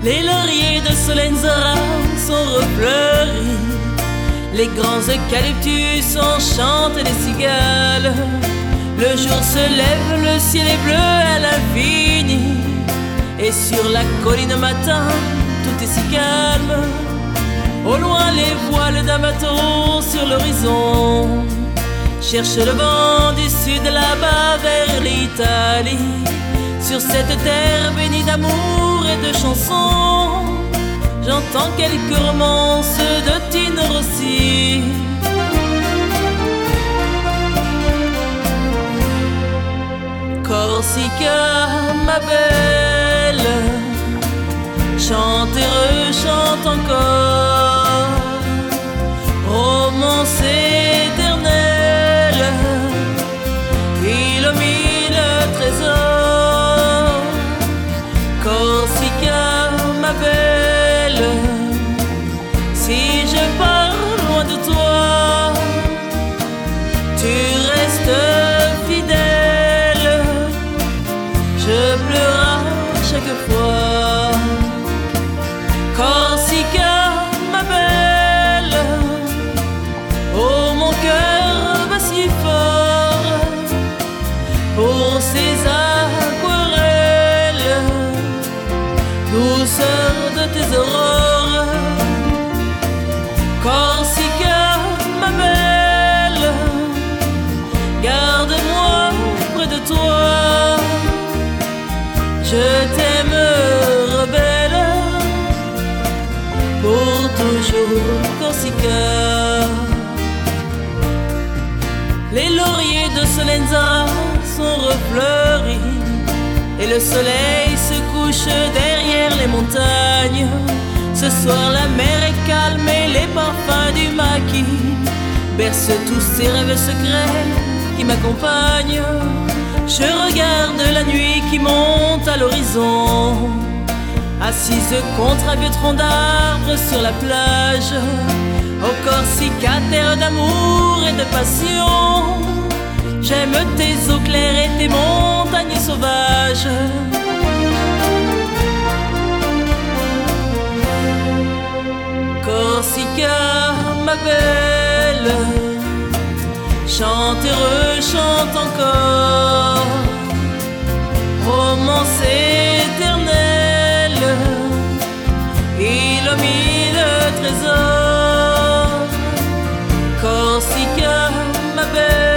Les lauriers de Solenzara sont refleuris, les grands eucalyptus enchantent les cigales. Le jour se lève, le ciel est bleu à l'infini, et sur la colline matin, tout est si calme. Au loin, les voiles d'un bateau sur l'horizon cherchent le vent du sud là-bas vers l'Italie. Sur cette terre bénie d'amour et de chansons, j'entends quelques romances de Tino Rossi. Corsica, ma belle, chante et rechante encore, romance éternelle, il a mille trésors. Corsica, ma belle, si je pars loin de toi, tu restes fidèle, je pleurerai chaque fois. Corsica, ma belle, oh mon cœur bat si fort pour ces aquarelles, douceur de tes aurores. Corsica, ma belle, garde-moi près de toi, je t'aime rebelle, pour toujours Corsica. Les lauriers de Solenzara sont refleuris, et le soleil se couche derrière les montagnes. Ce soir la mer est calme et les parfums du maquis bercent tous ces rêves secrets qui m'accompagnent. Je regarde la nuit qui monte à l'horizon, assise contre un vieux tronc d'arbre sur la plage. Au Corsica, terre d'amour et de passion, j'aime tes eaux claires et tes montagnes sauvages. Corsica, ma belle, chante et rechante encore, romance éternelle, il a mille trésors. Corsica, ma belle,